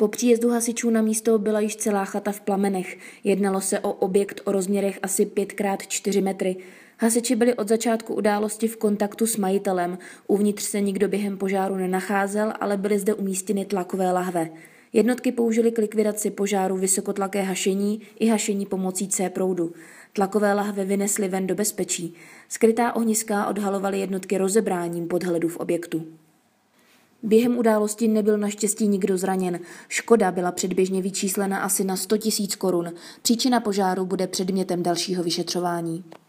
Po příjezdu hasičů na místo byla již celá chata v plamenech. Jednalo se o objekt o rozměrech asi 5x4 metry. Hasiči byli od začátku události v kontaktu s majitelem. Uvnitř se nikdo během požáru nenacházel, ale byly zde umístěny tlakové lahve. Jednotky použily k likvidaci požáru vysokotlaké hašení i hašení pomocí C-proudu. Tlakové lahve vynesly ven do bezpečí. Skrytá ohniska odhalovaly jednotky rozebráním podhledu v objektu. Během události nebyl naštěstí nikdo zraněn. Škoda byla předběžně vyčíslena asi na 100 000 korun. Příčina požáru bude předmětem dalšího vyšetřování.